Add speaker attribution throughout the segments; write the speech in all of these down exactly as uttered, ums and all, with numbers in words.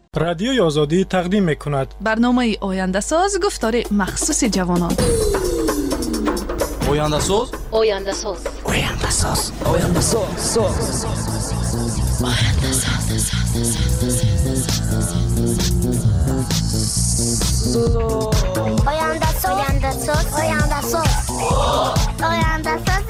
Speaker 1: رادیوی آزادی تقدیم می‌کند
Speaker 2: برنامه آینده ساز گفتار مخصوص جوانان.
Speaker 3: آینده ساز
Speaker 4: آینده ساز
Speaker 3: آینده ساز آینده ساز
Speaker 4: آینده ساز آینده ساز آینده ساز آینده ساز آینده ساز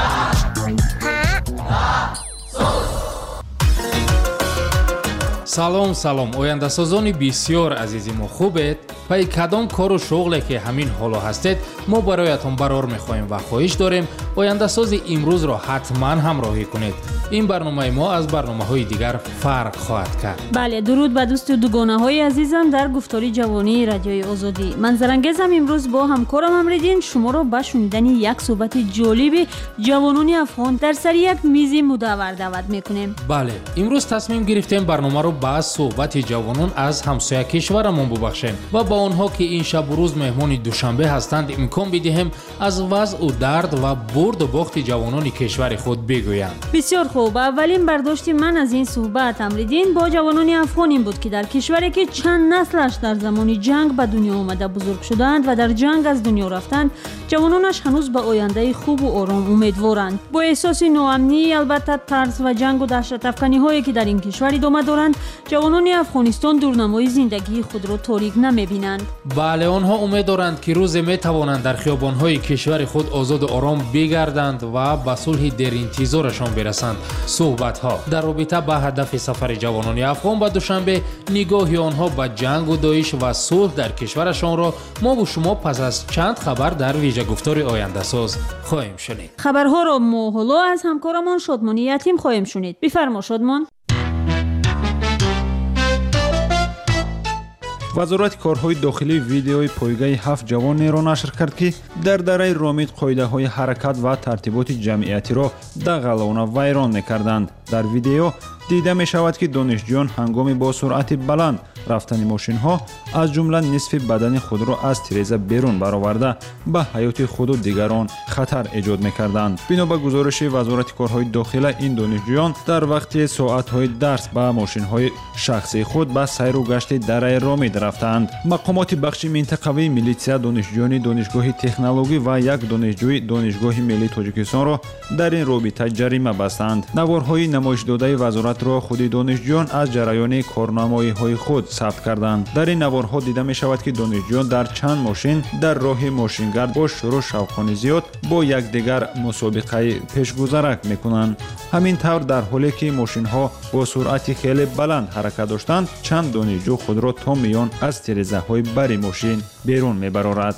Speaker 5: салом салом ояндасозони бисёр азизи мо хубед? пай кадом кору шуғле ки ҳамин ҳоло ҳастед мо бароятон барор мехоҳем ва хоҳиш дорем ояндасози имрӯзро ҳатман ҳамроҳӣ кунед. ин барномаи мо аз барномаҳои дигар фарқ хоҳад кард.
Speaker 6: бале, дуруд ба дӯсту дугонаҳои азизам дар гуфтори ҷавонии радиои озодӣ. манзарангезам имрӯз бо ҳамкорам Амриддин шуморо ба шунидани як суҳбати ҷолиби ҷавонони афғон дар сари як мизи мудаввар даъват мекунем.
Speaker 5: бале, имрӯз тасмим гирифтем барномаро ба суҳбати ҷавонон аз ҳамсоя кишварамон бубахшем ва ба онҳо ки ин шабу рӯз меҳмони душанбе ҳастанд имкон бидиҳем аз вазъу дард ва бурду бохти ҷавонони кишвари худ бигӯянд.
Speaker 6: бисёр хуб. аввалин бардошти ман аз ин суҳбат Амриддин бо ҷавонони афғон ин буд ки дар кишваре ки чанд наслаш дар замони ҷанг ба дунё омада бузург шуданд ва дар ҷанг аз дунё рафтанд, ҷавононаш ҳанӯз ба ояндаи хубу ором умедворанд. бо эҳсоси ноамнӣ, албатта тарс ва ҷангу даҳшатафканиҳое ки дар ин кишвар идома доранд, ҷавонони афғонистон дурнамои зиндагии худро торик намебинанд.
Speaker 5: бале, онҳо умед доранд ки рӯзе метавонанд дар хиёбонҳои кишвари худ озоду ором бигарданд ва ба сулҳи деринтизорашон бирасанд. суҳбатҳо дар робита ба ҳадафи сафари ҷавонони афғон ба душанбе, нигоҳи онҳо ба ҷангу доиш ва сулҳ дар кишварашонро мову шумо пас аз чанд хабар дар вижагуфтори ояндасоз хоҳем шунид.
Speaker 6: хабарҳоро мо ҳоло аз ҳамкорамон Шодмони Ятим хоҳем шунид. бифармо Шодмон.
Speaker 7: вазорати корҳои дохилӣ видеои пойгаи ҳафт ҷавонеро нашр кард ки дар дараи ромид қоидаҳои ҳаракат ва тартиботи ҷамъиятиро дағалона вайрон мекарданд. дар видео дида мешавад ки донишҷӯён ҳангоми бо суръати баланд рафтани мошинҳо аз ҷумла нисфи бадани худро аз тиреза берун бароварда ба ҳаёти худу дигарон хатар эҷод мекарданд. бино ба гузориши вазорати корҳои дохила, ин донишҷӯён дар вақти соатҳои дарс ба мошинҳои шахсии худ ба сайру гашти дараи ромид рафтанд. мақомоти бахши минтақавии милитсия донишҷӯёни донишгоҳи технологӣ ва як донишҷӯи донишгоҳи миллии Тоҷикистонро дар ин робита ҷарима бастанд. наворҳои намоишдодаи вазоратро худи донишҷӯён аз ҷараёни корнамоиҳои худ сабт карданд. дар ин наворҳо дида мешавад ки донишҷӯён дар чанд мошин дар роҳи мошингард бо шӯру шавқони зиёд бо якдигар мусобиқаи пешгузарак мекунанд. ҳамин тавр дар ҳоле ки мошинҳо бо суръати хеле баланд ҳаракат доштанд, чанд донишҷӯ худро то миён аз тирезаҳои бари мошин берун мебарорад.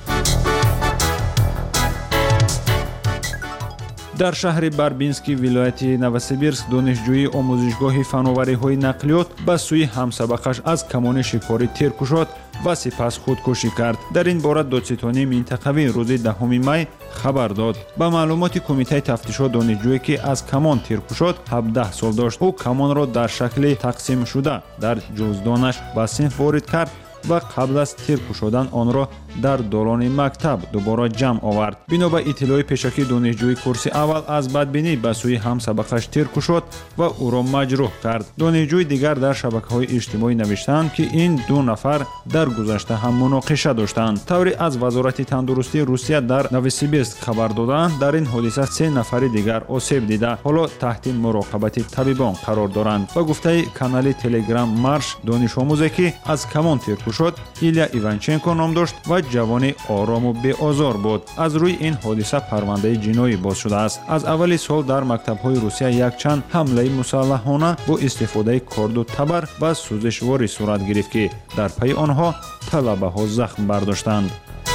Speaker 7: дар шаҳри Барбински вилояти Новосибирск донишҷӯи омӯзишгоҳи фановариҳои нақлиёт ба сӯи ҳамсабақаш аз камони шикорӣ тир кушод ва сипас худкушӣ кард. дар ин бора додситонии минтақавӣ рӯзи даҳуми май хабар дод. ба маълумоти кумитаи тафтишот, донишҷӯе ки аз камон тир кушод ҳабдаҳ сол дошт. ӯ камонро дар шакли тақсимшуда дар ҷуздонаш ба синф ворид кард ва қабл аз тир кушодан онро дар долони мактаб дубора ҷамъ овард. бино ба иттилои пешакӣ донишҷӯи курси аввал аз бадбинӣ ба сӯи ҳамсабақаш тир кушод ва ӯро маҷрӯҳ кард. донишҷӯи дигар дар шабакаҳои иҷтимоӣ навиштанд ки ин ду нафар дар гузашта ҳам муноқиша доштанд. тавре аз вазорати тандурустии Русия дар Новосибирск хабар доданд, дар ин ҳодиса се нафари дигар осеб дида ҳоло таҳти муроқабати табибон қарор доранд. ба гуфтаи канали телеграм Марш, донишомӯзе ки аз камон тир кушод Илия Иванченко ном дошт ва ҷавони орому беозор буд. аз рӯи ин ҳодиса парвандаи ҷиноӣ боз шудааст. аз аввали сол дар мактабҳои Русия якчанд ҳамлаи мусаллаҳона бо истифодаи корду табар ва сӯзишворӣ сурат гирифт ки дар пайи онҳо талабаҳо захм бардоштанд.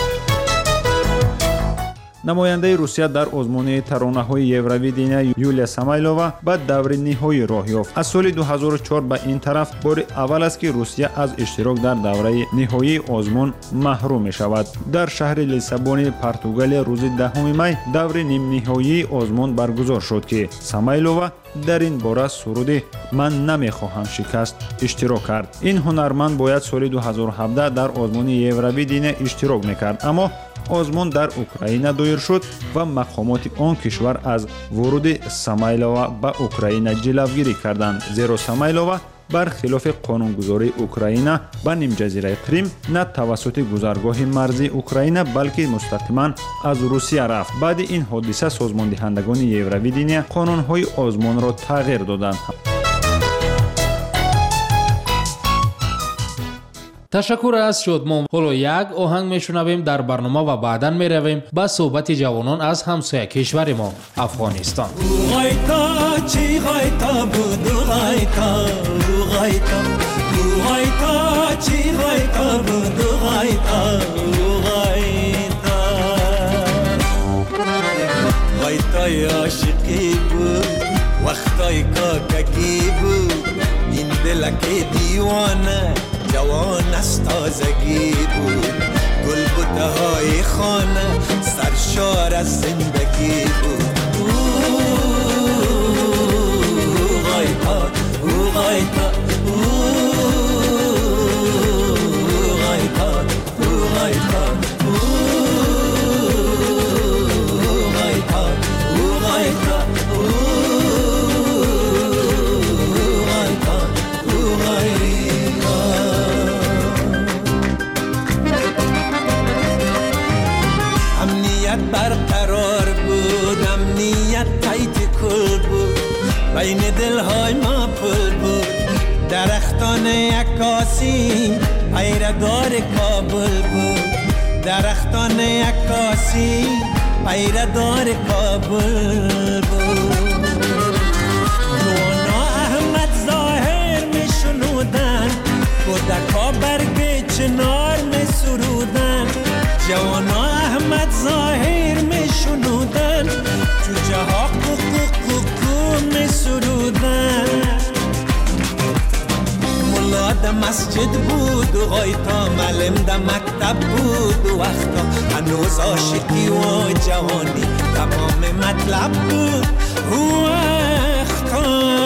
Speaker 7: намояндаи Русия дар озмуни таронаҳои Евровидения Юлия Самойлова ба даври ниҳоӣ роҳ ёфт. аз соли ду ҳазору чор ба ин тараф бори аввал аст ки Русия аз иштирок дар давраи ниҳоии озмун маҳрум мешавад. дар шаҳри Лиссабони, Португалия рӯзи даҳуми май даври нимниҳоии озмун баргузор шуд ки Самойлова дар ин бора суруди «Ман намехоҳам шикаст» иштирок кард. ин ҳунарманд бояд соли ду ҳазору ҳабдаҳ дар озмуни Евровидения иштирок мекард, аммо озмун дар Украина доир шуд ва мақомоти он кишвар аз вуруди Самойлова ба Украина ҷилавгирӣ карданд, зеро Самойлова برخلاف قانونگذاری اوکراین به نیم جزیره کریم نه توسط گذرگاه مرزی اوکراین بلکه مستقیما از روسیه رفت. بعد این حادثه سازمان دهندگان یورویدینیا قانون‌های آزمان را تغییر دادند.
Speaker 5: تشکر از شادمان. حالا یک آهنگ میشنویم در برنامه و بعداً میرویم به صحبت جوانان از همسایه کشور ما افغانستان.
Speaker 8: غایتا چی غایتا بود غایتا غایتا غایتا چی غایتا بود غایتا غایتا غایتای عاشقی بود وقتای کاککی بود این دلک دیوانه جوان از تازگی بود گل بوته های خانه سرشار از زندگی بود غایتا غایتا غایتا غایتا غایتا برقرار بود امنیت تایت کل بود بین دلهای ما پل بود درختان عکاسی پیردار کابل بود درختان عکاسی پیردار کابل بود نوانا احمد ظاهر می شنودن کودکا برگ چنار می سرودن جوانا احمد ظاهر می شنودن جوجه ها کوکو کوکو می سرودن ملا ده مسجد بود و غایتا معلم ده مکتب بود و وقتا هنوز عاشقی و جوانی تمام مطلب بود و وقتا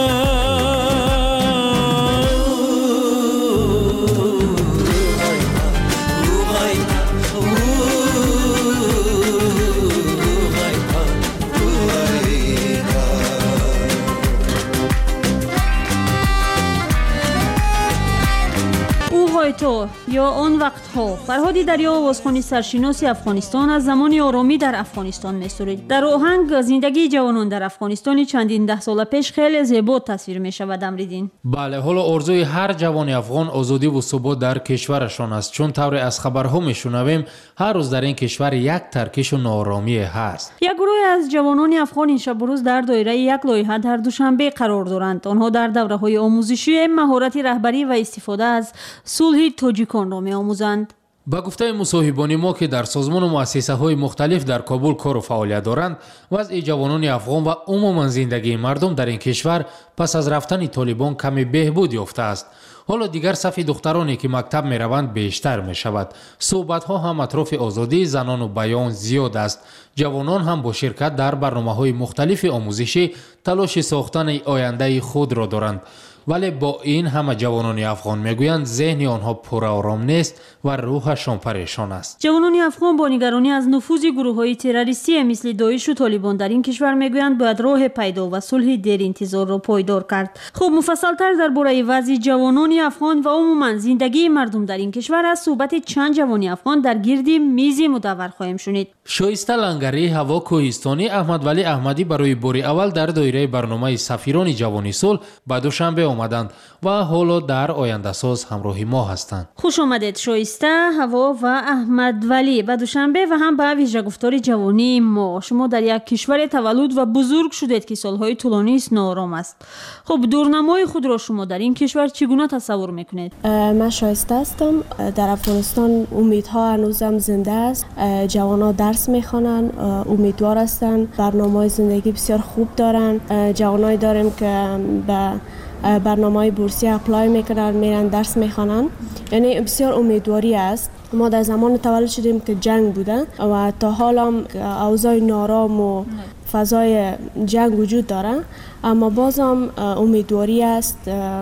Speaker 6: تو یا آن وقتها فرهادی دریا آوازخوانی سرشناسی افغانستان از زمان آرامی در افغانستان می‌سرود. در آهنگ زندگی جوانان در افغانستان چندین ده سال پیش خیلی زیبا تصویر می‌شود. امریدین
Speaker 5: بله، حالا آرزوی هر جوان افغان آزادی و ثبات در کشورشان است، چون طور از خبرها می‌شنویم هر روز در این کشور یک ترکش و ناآرامی هست.
Speaker 6: یک گروه از جوانان افغان این شب و روز در دایره یک لایحه در دوشنبه قرار دارند. آنها در دوره‌های آموزشی مهارت رهبری و استفاده از صلح تاجیکان را می‌آموزند.
Speaker 5: با گفته مصاحبان ما که در سازمان و مؤسسه های مختلف در کابل کار و فعالیت دارند، وضع جوانان افغان و عموما زندگی مردم در این کشور پس از رفتن طالبان کمی بهبود یافته است. حالا دیگر صف دخترانی که مکتب می روند بیشتر می شود. صحبت ها هم اطراف آزادی زنان و بیان زیاد است. جوانان هم با شرکت در برنامه های مختلف آموزشی تلاش ساختن آینده خود را دارند. ولی با این همه جوانان افغان میگویند ذهن آنها پرآرام نیست و روحشان پریشان است.
Speaker 6: جوانان افغان با نگرانی از نفوذ گروه‌های تروریستی مثل داعش و طالبان در این کشور میگویند باید راه پیدا و صلح دیر انتظار را پایدار کرد. خب مفصل‌تر درباره وضع جوانان افغان و عموما زندگی مردم در این کشور از صحبت چند جوان افغان در گرد میز مدور خواهیم شنید.
Speaker 5: شایسته لنگری، هوا کوهستانی، احمد ولی احمدی برای بار اول در دایره برنامه سفیران جوانی صلح به دوشنبه آمدند و حالا در آینده ساز همراه ما هستند.
Speaker 6: خوش آمدید شایسته، هوا و احمد ولی به دوشنبه و هم به ویژه گفتار جوانی ما. شما در یک کشور تولد و بزرگ شدید که سالهای طولانی است ناآرام است. خب دورنمای خود را شما در این کشور چگونه تصور میکنید؟
Speaker 9: من شایسته هستم. در افغانستان امیدها هنوزم زنده است. جوانان درس میخوانند، امیدوار هستند، برنامه‌های زندگی بسیار خوب دارند. جوانایی داریم که به برنامه‌های بورسی اپلای میکنن، میرن درس میخوانن، یعنی بسیار امیدواری است. ما در زمان تولد شدیم که جنگ بوده و تا حالا اوضاع نارام و فضای جنگ وجود داره، اما بازم امیدواری است،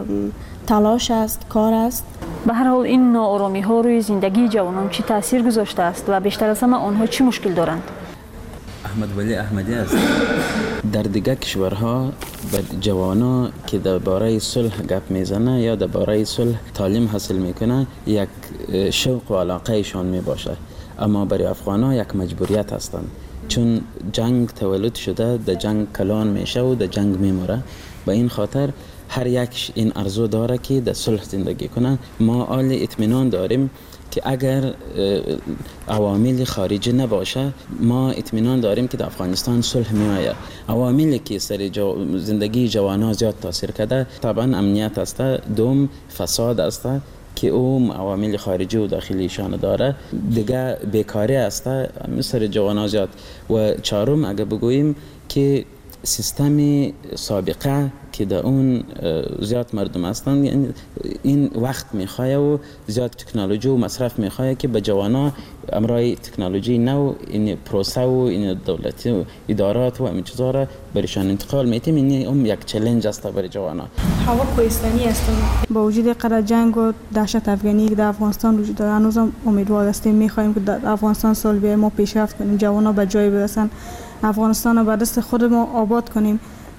Speaker 9: تلاش است، کار است.
Speaker 6: به هر حال این ناآرامی ها روی زندگی جوانان چی تاثیر گذاشته است و بیشتر از همه آنها چی مشکل دارند؟
Speaker 10: احمد ولی احمدی است.
Speaker 3: در دیگه کشورها به جوانا که درباره صلح گپ میزنه یا درباره صلح تعلیم حاصل میکنه یک شوق و علاقه ایشان میباشه، اما برای افغان‌ها یک مجبوریت هستند، چون جنگ تولد شده، در جنگ کلان میشه و در جنگ میموره. به این خاطر هر یک این ارزو داره که در صلح زندگی کنه. ما آل اطمینان داریم که اگر عوامل خارجی نباشه، ما اطمینان داریم که در افغانستان صلح میآید. عواملی که سر جو زندگی جوانان زیاد تاثیر کرده، طبعا امنیت است، دوم فساد است که او عوامل خارجی و داخلیشان داره، دیگه بیکاری است مثل جوانان زیاد، و چهارم اگه بگوییم که سیستم سابقه که در اون زیاد مردم هستند، یعنی این وقت میخواه و زیاد تکنولوژی و مصرف میخواه که به جوانا امرای تکنولوژی نو این پروسه و این دولتی و ادارات و همین چیزا را برشان انتقال میتیم. این هم یک چالش است برای جوانا.
Speaker 10: هوا کوهستانی است. با وجود قرار جنگ و دهشت افغانی که در افغانستان وجود داره، هنوزم امیدوار هستیم، میخوایم که در افغانستان صلح بیاید، ما پیشرفت کنیم، جوانا به جای برسن، افغانستان رو به دست خود ما آباد کنیم،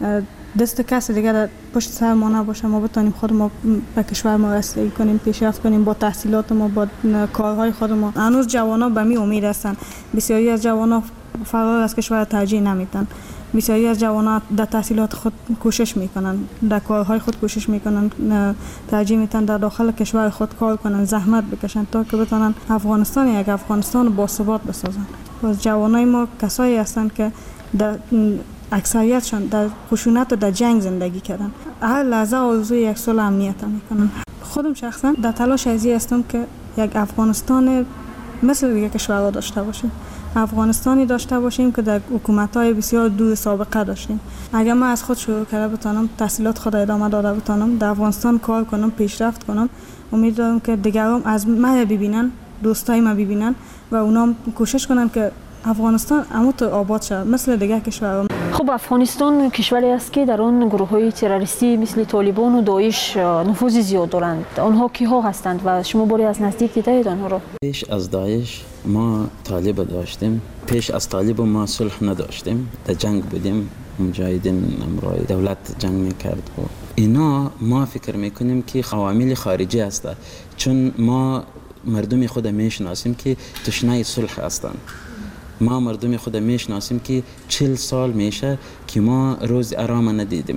Speaker 10: دست کسی دیگر در پشت سر ما نباشه، ما بتونیم خود ما به کشور ما رسیدگی کنیم، پیشرفت کنیم با تحصیلات ما، با کارهای خود ما. هنوز جوانا به می امید هستند. بسیاری از جوانا فرار از کشور ترجیح نمیدن. بسیاری از جوانا در تحصیلات خود کوشش میکنن، در کارهای خود کوشش میکنن، ترجیح میدن در داخل کشور خود کار کنن، زحمت بکشن تا که بتونن افغانستان یک افغانستان با ثبات بسازن. باز جوانای ما کسایی هستند که در اکثریتشان در خشونت و در جنگ زندگی کردن، هر لحظه آرزوی یک صلح امنیت میکنن. خودم شخصا در تلاش ازی هستم که یک افغانستان مثل دیگه کشورها داشته باشیم، افغانستانی داشته باشیم که در حکومت‌های بسیار دور سابقه داشتیم. اگر من از خود شروع کرده بتونم، تحصیلات خود ادامه داده بتونم، در افغانستان کار کنم، پیشرفت کنم، امید دارم که دیگران از من ببینن، دوستای من ببینن و اونا کوشش کنن که افغانستان همونطور آباد شد مثل دیگه کشورها.
Speaker 6: خب افغانستان کشوری است که در آن گروه‌های تروریستی مثل طالبان و داعش نفوذ زیاد دارند. آنها کیها هستند و شما باری از نزدیک دیدید آنها را؟
Speaker 3: پیش از داعش ما طالب داشتیم، پیش از طالب ما صلح نداشتیم، در جنگ بودیم، مجاهدین امرای دولت جنگ میکرد و اینا. ما فکر میکنیم که عوامل خارجی است، چون ما مردم خود میشناسیم که تشنه صلح هستند. ما مردم خود میشناسیم که چل سال میشه که ما روز آرام ندیدیم.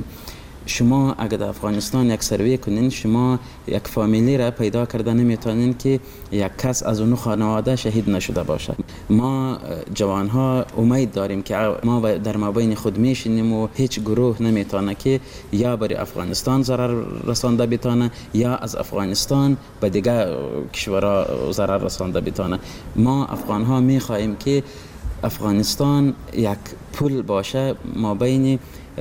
Speaker 3: شما اگر در افغانستان یک سروی کنین، شما یک فامیلی را پیدا کرده نمیتونین که یک کس از اون خانواده شهید نشده باشه. ما جوانها امید داریم که ما در مابین خود میشینیم و هیچ گروه نمیتونه که یا برای افغانستان ضرر رسانده بتونه یا از افغانستان به دیگه کشورها ضرر رسانده بتونه. ما افغانها میخواهیم که افغانستان یک پل باشه ما بین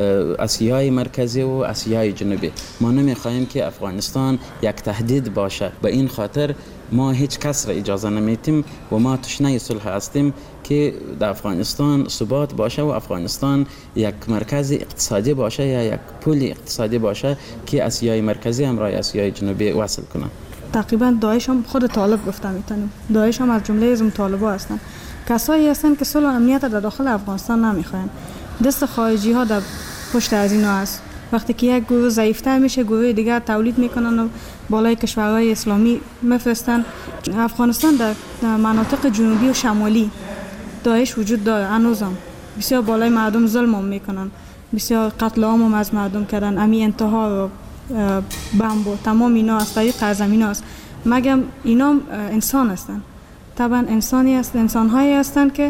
Speaker 3: آسیای مرکزی و آسیای جنوبی. ما نمیخواهیم که افغانستان یک تهدید باشه. به این خاطر ما هیچ کس را اجازه نمیدیم و ما تشنه صلح هستیم که در افغانستان ثبات باشه و افغانستان یک مرکز اقتصادی باشه یا یک پل اقتصادی باشه که آسیای مرکزی همراه آسیای جنوبی وصل کنه.
Speaker 10: تقریبا داعش هم خود طالب گفته میتونیم، داعش هم از جمله از طالبا هستن، کسایی هستن که صلح و امنیت در داخل افغانستان نمیخواین. دست خارجی ها در پشت از اینا هست. وقتی که یک گروه ضعیفتر میشه، گروه دیگر تولید میکنن و بالای کشورهای اسلامی میفرستن. افغانستان در مناطق جنوبی و شمالی داعش وجود داره، هنوزم بسیار بالای مردم ظلم میکنن، بسیار قتل عام از مردم کردن، امی انتحار و بمب و تمام اینا از طریق سرزمین هست. مگم اینا انسان هستن، طبعا انسانی هست، انسان‌هایی هستند که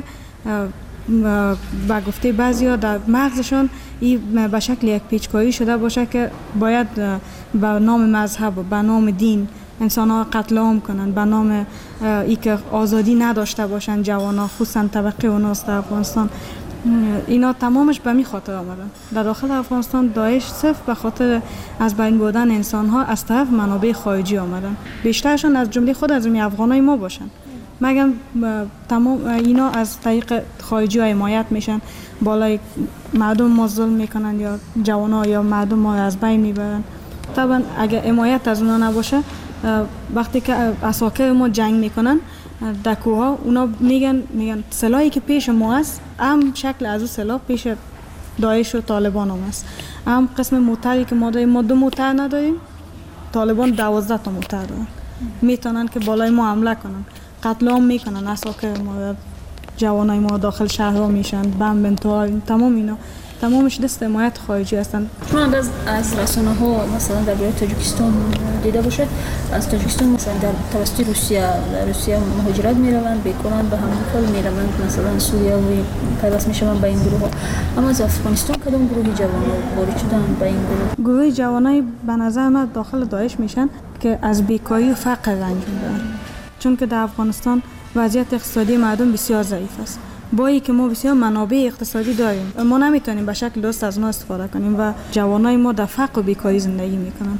Speaker 10: با گفته بعضیا در مغزشون این به شکل یک پیچکاری شده باشه که باید به نام مذهب و به نام دین انسان‌ها قتل عام کنن، به نام ای که آزادی نداشته باشن جوانا، خصوصا طبقه اوناس در افغانستان. اینا تمامش به می خاطر آمدن. در داخل افغانستان داعش صرف به خاطر از بین بردن انسان‌ها از طرف منابع خارجی آمدن، بیشترشون از جمله خود از افغانای ما باشن. مگم تمام اینا از طریق خارجی ها حمایت میشن، بالای مردم ما ظلم میکنن یا جوانا یا مردم ما از بین میبرن. طبعا اگر حمایت از اونا نباشه، وقتی که اساکر ما جنگ میکنن در کوها، اونا میگن میگن سلاحی که پیش ما است هم شکل از اون سلاح پیش داعش و طالبان هم است. هم قسم موتری که ما داریم، ما دو موتر نداریم، طالبان دوازده تا موتر دارن، میتونن که بالای ما حمله کنن، قتل عام میکنن، اساکر ما، جوانای ما داخل شهرها میشن، بم بنتوار، تمام اینا تمامش دست حمایت خارجی هستن.
Speaker 6: چون از از رسانه ها مثلا در برای تاجیکستان دیده باشد، از تاجیکستان مثلا در توسط روسیه در روسیه مهاجرت میروند، بیکارند، به همین حال میروند مثلا سوریه و پیوست میشوند به این گروه ها. اما از افغانستان کدام گروهی جوانان وارد شدن به این گروه؟
Speaker 10: گروه جوانای به نظر من داخل داعش میشن که از بیکاری و فقر رنج میبرن، چون که در افغانستان وضعیت اقتصادی مردم بسیار ضعیف است. با اینکه ما بسیار منابع اقتصادی داریم، ما نمیتونیم به شکل درست از اونها استفاده کنیم و جوانای ما در فقر و بیکاری زندگی میکنن.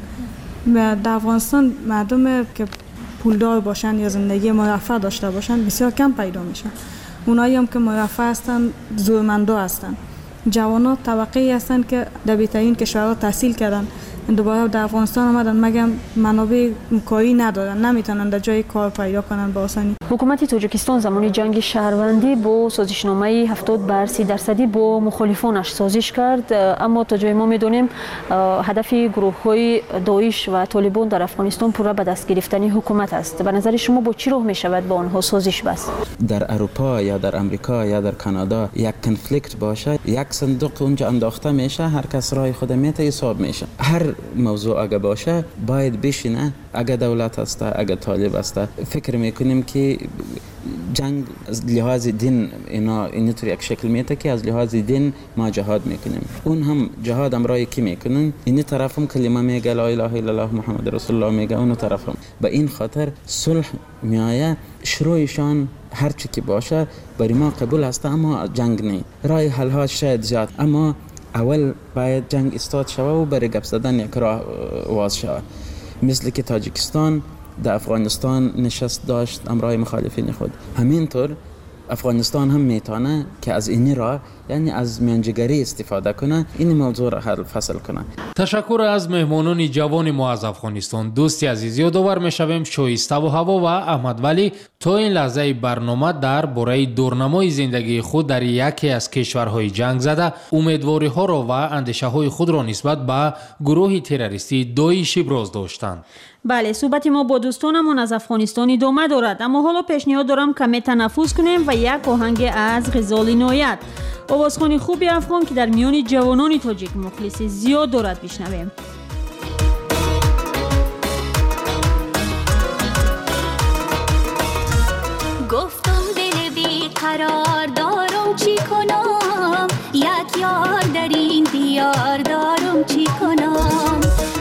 Speaker 10: در افغانستان مردم که پولدار باشن یا زندگی مرفه داشته باشن بسیار کم پیدا میشن. اونایی هم که مرفه هستن زورمندا هستن. جوانا طبقه هستن که در بهترین کشورها تحصیل کردن، دوباره در افغانستان آمدن مگم منابع کاری ندارن، نمیتونن در جای کار پیدا کنن با آسانی.
Speaker 6: حکومت تاجیکستان زمان جنگ شهروندی با سازشنامه هفتاد بر سی درصدی با مخالفانش سازش کرد، اما تا جای ما میدونیم هدف گروه های داعش و طالبان در افغانستان پورا به دست گرفتن حکومت است. به نظر شما با چی راه میشود با آنها سازش بست؟
Speaker 3: در اروپا یا در امریکا یا در کانادا یک کنفلیکت باشه، یک صندوق اونجا انداخته میشه، هر کس رای خود میته حساب میشه. هر موضوع اگه باشه باید بشینه، اگه دولت است اگه طالب است، فکر میکنیم که جنگ از لحاظ دین اینا اینطور یک شکل میته که از لحاظ دین ما جهاد میکنیم، اون هم جهاد امرای کی میکنن، این طرف هم کلمه میگه لا اله الا الله محمد رسول الله میگه، اون طرف هم به این خاطر صلح میایه. شروعشان هر چی که باشه برای ما قبول است، اما جنگ نه. رای حل ها شاید زیاد، اما اول باید جنگ استاد شوه و برای گپ زدن یک راه واز شوه. مثل که تاجیکستان در افغانستان نشست داشت امرای مخالفین خود، همینطور افغانستان هم میتونه که از این راه، یعنی از میانجیگری استفاده کنه، این موضوع را حل فصل کنه.
Speaker 5: تشکر از مهمانان جوان ما از افغانستان. دوستی عزیز، یادآور میشویم شایسته و هوا و احمد ولی تا این لحظه برنامه در باره دورنمای زندگی خود در یکی از کشورهای جنگ زده امیدواری ها را و اندیشه های خود را نسبت به گروه تروریستی داعش ابراز داشتند.
Speaker 6: بله، صحبت ما با دوستانمون از افغانستان ادامه دارد، اما حالا پیشنهاد دارم کمی تنفس کنیم و یک آهنگ از غزال عنایت، آوازخوان خوبی افغان که در میان جوانان تاجیک مخلص زیاد دارد، بشنویم.
Speaker 11: گفتم دل بی قرار دارم چی کنم، یک یار در این دیار دارم چی کنم.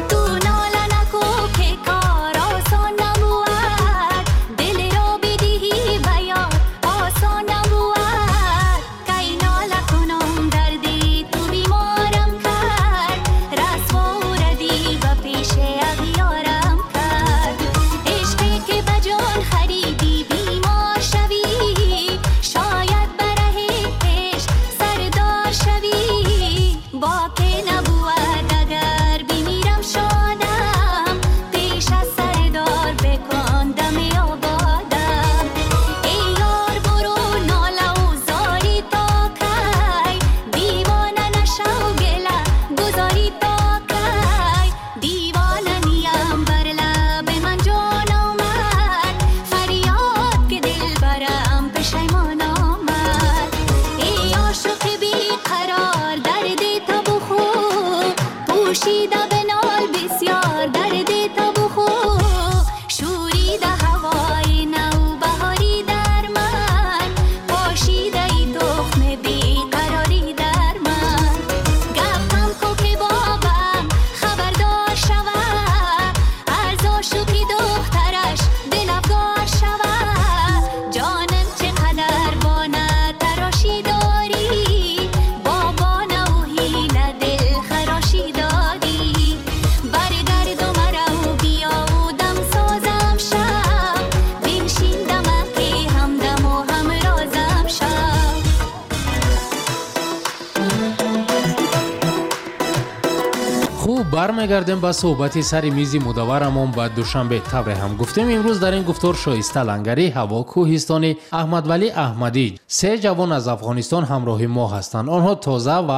Speaker 5: برمیگردیم با صحبت سر میزی مدورمون با دوشنبه تبره هم گفتیم. امروز در این گفتار شایسته لنگری، هوا کوهستانی، احمد ولی احمدی، سه جوان از افغانستان همراه ما هستند. آنها تازه و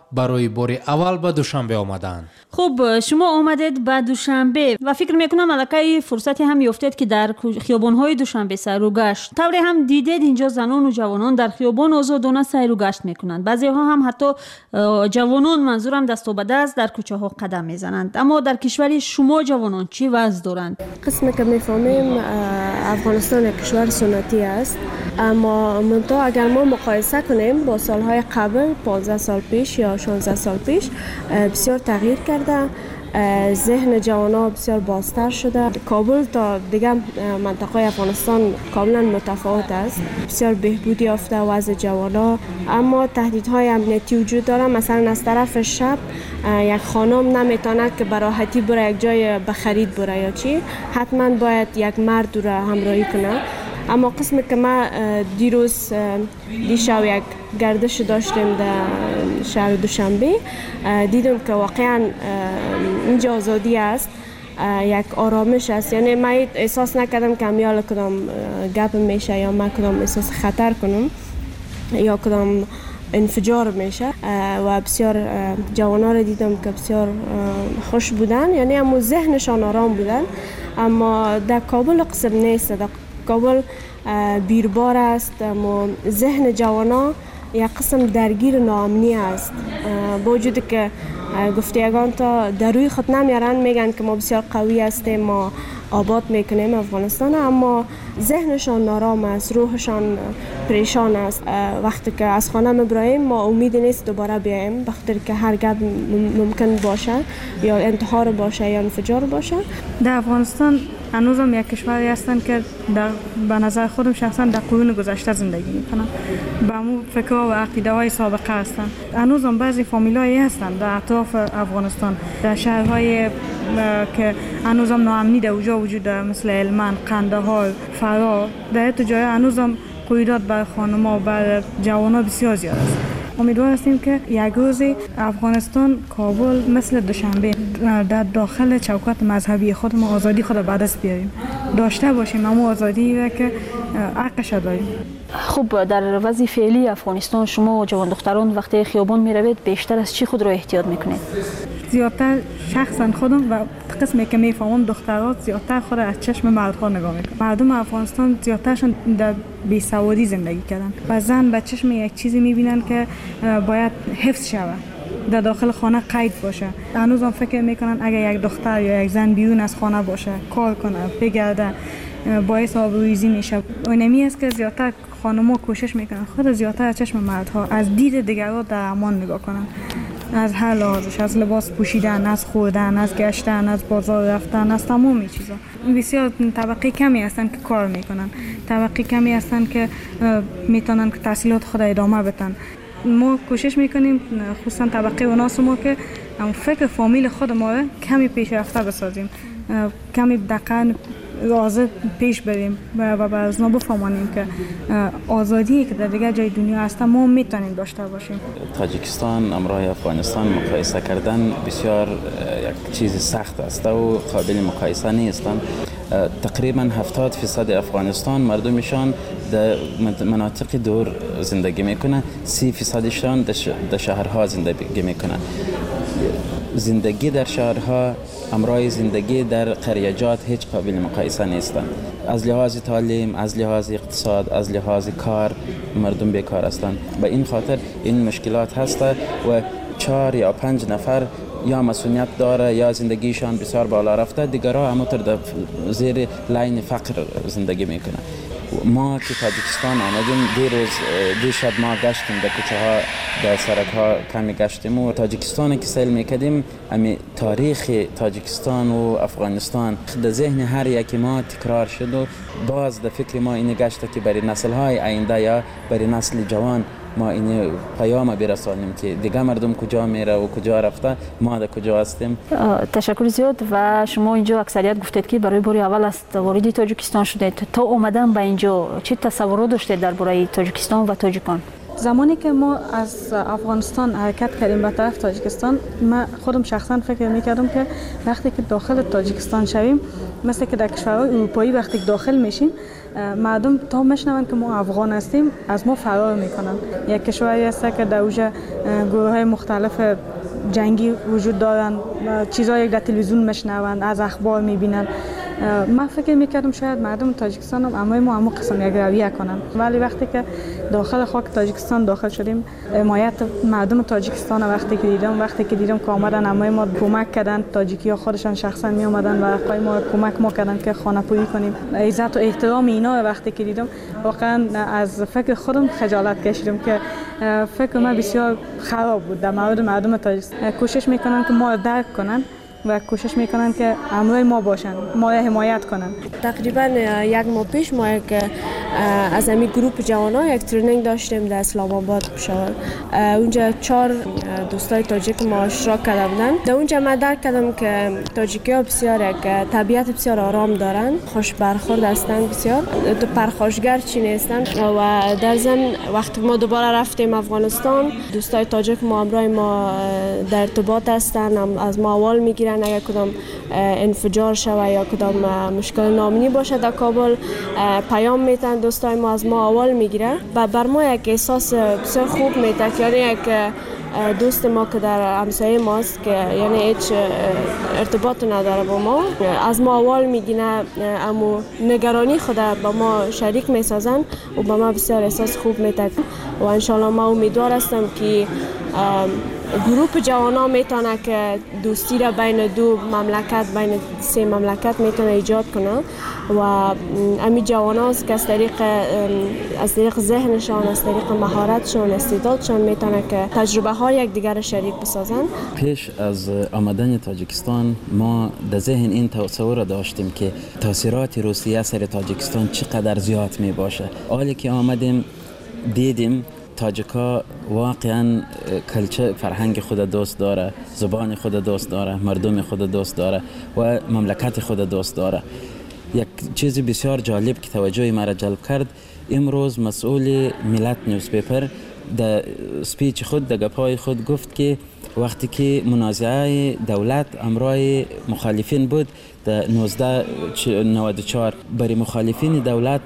Speaker 5: برای بار اول به دوشنبه آمدند.
Speaker 6: خب شما آمدید به دوشنبه و فکر میکنم الکی فرصتی هم یافتید که در خیابان‌های دوشنبه سیر و گشت. طوری هم دیدید اینجا زنان و جوانان در خیابان آزادانه سیر و گشت میکنند. بعضی ها هم حتی جوانان، منظورم دست به دست، در کوچه ها قدم میزنند. اما در کشور شما جوانان چی وضع دارند؟
Speaker 9: قسمی که میفهمیم افغانستان یک کشور سنتی است، اما منتها اگر ما مقایسه کنیم با سالهای قبل، پانزده سال پیش یا شانزده سال پیش، بسیار تغییر کرده. ذهن جوانان بسیار بازتر شده. کابل تا دیگه منطقه افغانستان کاملا متفاوت است. بسیار بهبود یافته وضع جوانان، اما تهدیدهای امنیتی وجود داره. مثلا از طرف شب یک خانم نمیتونه که به راحتی بره یک جای بخرید بره یا چی، حتما باید یک مرد را همراهی کنه. اما قسمی که ما دیروز دیشب یک گردش داشتیم در شهر دوشنبه، دیدم که واقعا اینجا آزادی است، یک آرامش است. یعنی من احساس نکردم که امیال کدام گپ میشه یا من کدام احساس خطر کنم یا کدام انفجار میشه. و بسیار جوانا را دیدم که بسیار خوش بودن، یعنی همون ذهنشان آرام بودن. اما در کابل قسم نیست. در کابل بیربار است، اما ذهن جوانا یک قسم درگیر ناامنی است. با وجودی که گفتگان تا در روی خود نمیارن، میگن که ما بسیار قوی هستیم، ما آباد میکنیم افغانستان، اما ذهنشان نارام است، روحشان پریشان است. وقتی که از خانه میبریم ما امیدی نیست دوباره بیایم، بخاطر که هر گپ ممکن باشه، یا انتحار باشه یا انفجار باشه.
Speaker 10: در افغانستان هنوزم یک کشوری هستن که در به نظر خودم شخصا در قرون گذشته زندگی میکنن، با مو فکر و عقیده های سابقه هستن. هنوزم بعضی فامیلایی هستن در اطراف افغانستان، در شهرهای که هنوزم ناامنی در اونجا وجود داره، مثل هلمند، قندهار، فرا. در این جای هنوزم قیودات بر خانم‌ها و بر جوان‌ها بسیار زیاد است. امیدوار هستیم که یک روزی افغانستان، کابل مثل دوشنبه در داخل چوکات مذهبی خود ما آزادی خود به دست بیاریم، داشته باشیم اما آزادی را که حقش داریم.
Speaker 2: خب در وضع فعلی افغانستان شما و جوان دختران وقتی خیابان می روید بیشتر از چی خود را احتیاط میکنید؟
Speaker 10: زیادتر شخصا خودم و قسمی که میفهمم دخترات زیادتر خود از چشم مردها نگاه میکنن. مردم افغانستان زیادترشون در بیسوادی زندگی کردن و زن به چشم یک چیزی میبینن که باید حفظ شود، در داخل خانه قید باشه. هنوز هم فکر میکنن اگر یک دختر یا یک زن بیرون از خانه باشه، کار کنه، بگرده، باعث آبروریزی میشه. اونمی است که زیادتر خانم‌ها کوشش میکنن خود زیادتر از چشم مردها از دید دیگران در امان نگاه کنن، از هر لحاظش، از لباس پوشیدن، از خوردن، از گشتن، از بازار رفتن، از تمام این چیزا. بسیار طبقه کمی هستن که کار میکنن، طبقه کمی هستن که میتونن که تحصیلات خود ادامه بدن. ما کوشش میکنیم خصوصا طبقه و ناس ما که فکر فامیل خود ما رو کمی پیشرفته بسازیم، کمی دقیقاً آزاد پیش بریم و به از نو بفهمانیم که آزادی که در دیگر جای دنیا هست ما میتونیم داشته باشیم.
Speaker 3: تاجیکستان امروز افغانستان مقایسه کردن بسیار یک چیز سخت است و قابل مقایسه نیست. تقریبا هفتاد فیصد افغانستان مردمشان در مناطق دور زندگی میکنه، سی فیصدشان در شهرها زندگی میکنه. زندگی در شهرها امروز زندگی در قریجات هیچ قابل مقایسه نیستند. از لحاظ تعلیم، از لحاظ اقتصاد، از لحاظ کار مردم بیکار هستند. به این خاطر این مشکلات هست و چهار یا پنج نفر یا مسئولیت داره یا زندگیشان بسیار بالا رفته، دیگرها همونطور در زیر لاین فقر زندگی میکنه. ما که تاجیکستان آمدیم دیروز دیشب ما گشتیم در کوچه ها، در سرک ها کمی گشتیم و تاجیکستان که سیل میکردیم، امی تاریخ تاجیکستان و افغانستان در ذهن هر یکی ما تکرار شد و باز در فکر ما این گشته که برای نسل های آینده یا برای نسل جوان ما این پیام برسانیم که دیگه مردم کجا میره و کجا رفته، ما در کجا هستیم.
Speaker 2: تشکر زیاد. و شما اینجا اکثریت گفتید که برای بار اول است وارد تاجیکستان شدید. تا اومدن به اینجا چه تصورات داشتید درباره تاجیکستان و تاجیکان؟
Speaker 10: زمانی که ما از افغانستان حرکت کردیم به طرف تاجیکستان، من خودم شخصا فکر میکردم که وقتی که داخل تاجیکستان شویم، مثل که در کشورهای اروپایی وقتی داخل میشیم، مردم تا میشنون که ما افغان هستیم از ما فرار میکنن. یک کشوری هست که در اونجا گروه های مختلف جنگی وجود دارن، چیزایی در تلویزیون میشنون، از اخبار میبینن. من فکر میکردم شاید مردم تاجیکستان هم اما ما همون قسم یک رویه کنن، ولی وقتی که داخل خاک تاجیکستان داخل شدیم، حمایت مردم تاجیکستان وقتی که دیدم وقتی که دیدم که آمدن اما ما کمک کردن، تاجیکی ها خودشان شخصا می اومدن و خواهی ما کمک ما کردن که خانه پویی کنیم، عزت و احترام اینا وقتی که دیدم واقعا از فکر خودم خجالت کشیدم که فکر من بسیار خراب بود در مورد مردم تاجیکستان. کوشش میکنن که ما درک کنن و کوشش میکنن که همراه ما باشن، ما را حمایت کنن.
Speaker 9: تقریبا یک ماه پیش ما یک از همین گروپ جوانان یک ترنینگ داشتیم در اسلام آباد پشاور. اونجا چهار دوستای تاجیک ما اشتراک کرده بودن. در اونجا من درک کردم که تاجیکی ها بسیار یک طبیعت بسیار آرام دارن، خوش برخورد هستن، بسیار پرخاشگر چی نیستن. و در ضمن وقتی ما دوباره رفتیم افغانستان، دوستای تاجیک ما همراه ما در ارتباط هستن، از ما اول میگیرن اگر کدام انفجار شوه یا کدام مشکل نامنی باشه در کابل پیام میتن، دوستای ما از ما اول میگیره و بر ما یک احساس بسیار خوب میده که یعنی یک دوست ما که در همسایه ماست که یعنی هیچ ارتباط نداره با ما، از ما اول میگینه، اما نگرانی خود با ما شریک میسازن و با ما بسیار احساس خوب میده و انشالله ما امیدوار هستم که گروپ جوانا میتونه که دوستی را بین دو مملکت، بین سه مملکت میتونه ایجاد کنه و امی جوانا است که از طریق از طریق ذهنشان، از طریق مهارتشان، استعدادشان میتونه که تجربه ها یک دیگر شریک بسازن.
Speaker 3: پیش از آمدن تاجیکستان ما در ذهن این تصور داشتیم که تاثیرات روسیه سر تاجیکستان چقدر زیاد می باشه. حالی که آمدیم دیدیم تاجیکا واقعا کلچه فرهنگ خود دوست داره، زبان خود دوست داره، مردم خود دوست داره و مملکت خود دوست داره. یک چیزی بسیار جالب که توجه مرا جلب کرد، امروز مسئول ملت نیوز پیپر در سپیچ خود، در گپای خود گفت که وقتی که منازعه دولت همراه مخالفین بود در نوزده نود و چهار، برای مخالفین دولت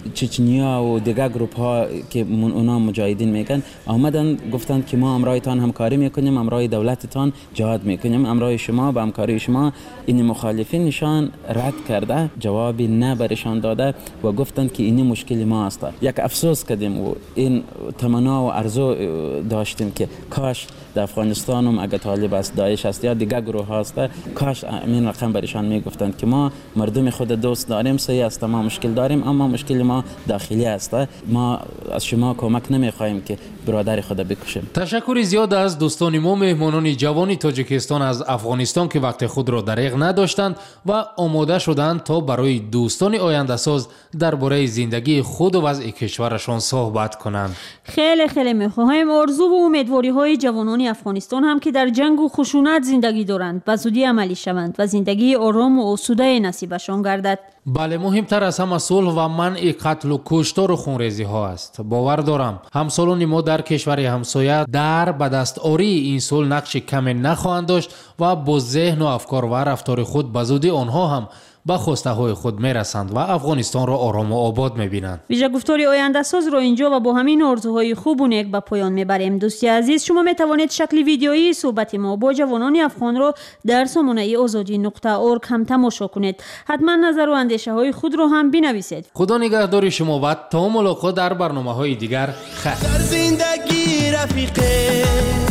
Speaker 3: چچنیا و دیگر گروپ ها که اونا مجاهدین میگن آمدن گفتند که ما همراهتان همکاری میکنیم، همراه دولتتان جهاد میکنیم، همراه شما با همکاری شما. این مخالفین نشان رد کرده، جوابی نه برشان داده و گفتند که این مشکل ما است. یک افسوس کردیم و این تمنا و آرزو داشتیم که کاش در افغانستان هم اگه طالب است، داعش است یا دیگر گروه هاست، کاش این رقم برشان میگفتند که ما مردم خود دوست داریم، صحیح است ما مشکل داریم اما مشکل ما داخلی است، ما از شما کمک نمیخواهیم که برادر خود بکشیم.
Speaker 5: تشکر زیاد از دوستان ما، مهمانان جوان تاجیکستان از افغانستان که وقت خود را دریغ نداشتند و آماده شدند تا برای دوستان آینده ساز درباره زندگی خود و وضع کشورشان صحبت کنند.
Speaker 6: خیلی خیلی میخواهیم آرزو و امیدواری های جوانان افغانستان هم که در جنگ و خشونت زندگی دارند به زودی عملی شوند و زندگی آرام و آسوده نصیبشان گردد.
Speaker 5: بله، مهمتر از همه صلح و منع قتل و کشتار و خونریزی ها است. باور دارم همسالان ما در کشور همسایه در به دستاری این صلح نقش کمی نخواهند داشت و با ذهن و افکار و رفتار خود به زودی آنها هم به خواسته های خود میرسند و افغانستان را آرام و آباد میبینند.
Speaker 6: ویژه گفتاری آینده ساز را اینجا و با همین آرزوهای خوب و نیک به پایان میبریم. دوستی عزیز، شما میتوانید شکل ویدیویی صحبت ما با جوانان افغان را در سامانه آزادی نقطه اورگ هم تماشا کنید. حتما نظر و اندیشه های خود را هم بنویسید.
Speaker 5: خدا نگهدار شما و تا ملاقات در برنامه های دیگر. خیر.
Speaker 8: در زندگی رفیقه